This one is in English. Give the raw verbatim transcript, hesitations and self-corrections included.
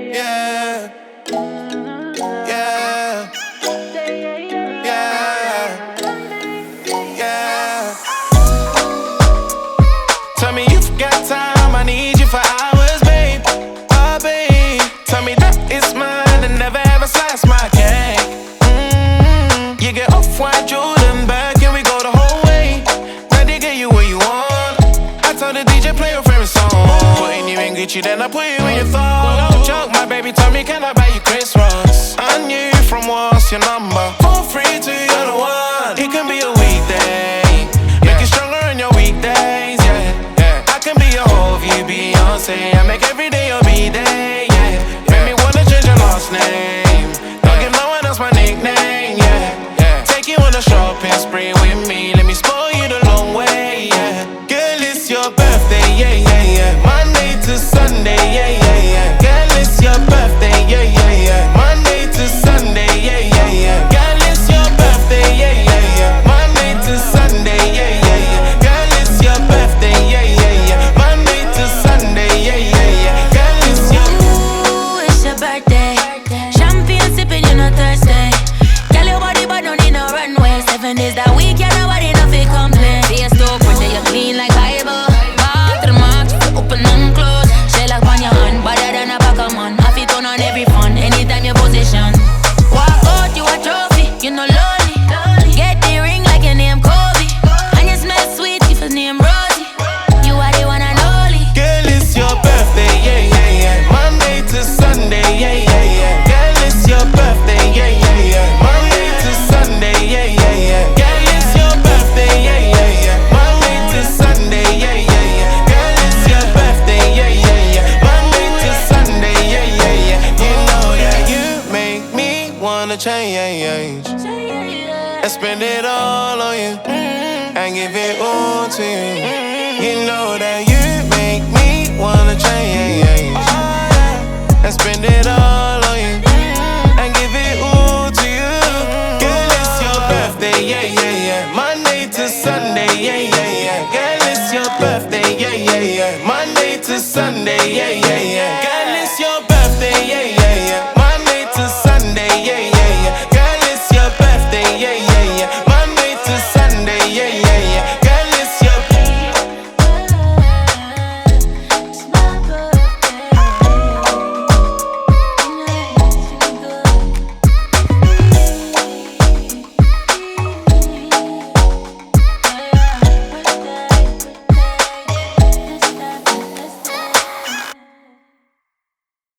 Yeah. Yeah. Yeah. Yeah. Tell me you got time, I need you for hours, babe. Oh, babe. Tell me that it's mine and never ever slice my cake. Mm-hmm. You get off-white Jordan back and we go the whole way. Ready to get you where you want. I told the D J play your favorite song. Putting you in Gucci, then I put you in your thought. No joke, my baby told me, can I buy you Chris Ross? I knew from what's your number. For free to you're the one. It can be a weekday, make you stronger on your weekdays, yeah, yeah. I can be your whole view, Beyonce. I make every day your B-day, yeah, yeah. Make me wanna change your last name. Don't give no one else my nickname, yeah, yeah. Take you on a shopping spree with me. Let me spoil you the long way, yeah. Girl, it's your birthday, yeah, yeah, yeah. Monday to Sunday, yeah, yeah, yeah. Girl, it's your birthday, yeah, yeah, yeah. Monday to Sunday, yeah, yeah, yeah. Girl, it's your birthday, yeah, yeah, yeah. Monday to Sunday, yeah, yeah, yeah. Girl, it's your birthday, yeah, yeah, yeah. Monday to Sunday, yeah, yeah, yeah. Girl, it's your Ooh, it's your birthday. Champagne sipping, you know Thursday. Girl, your body but don't need no runway. Seven days that week, yeah, nobody nothing complain. Face so pretty, you clean like Bible. Back to the mark, open and close. Shell like on your hand, better than a Pokemon. Have it on on every fun, anytime your position. Walk out, you a trophy, you know lonely. Get the ring like your name Kobe. And you smell sweet if your name Rosie. You are the one and only. girl, it's your birthday, yeah, yeah, yeah. Monday to Sunday, yeah, yeah, yeah. Girl, it's your birthday, yeah, yeah, yeah. Monday to Sunday, yeah, yeah, yeah. Girl, it's your birthday, yeah, yeah, yeah. Monday to Sunday, yeah, yeah, yeah. Girl, it's your birthday, yeah, yeah, yeah. Monday to Sunday, yeah, yeah, yeah. You know that you make me wanna change and spend it all on you and give it all to you. You know that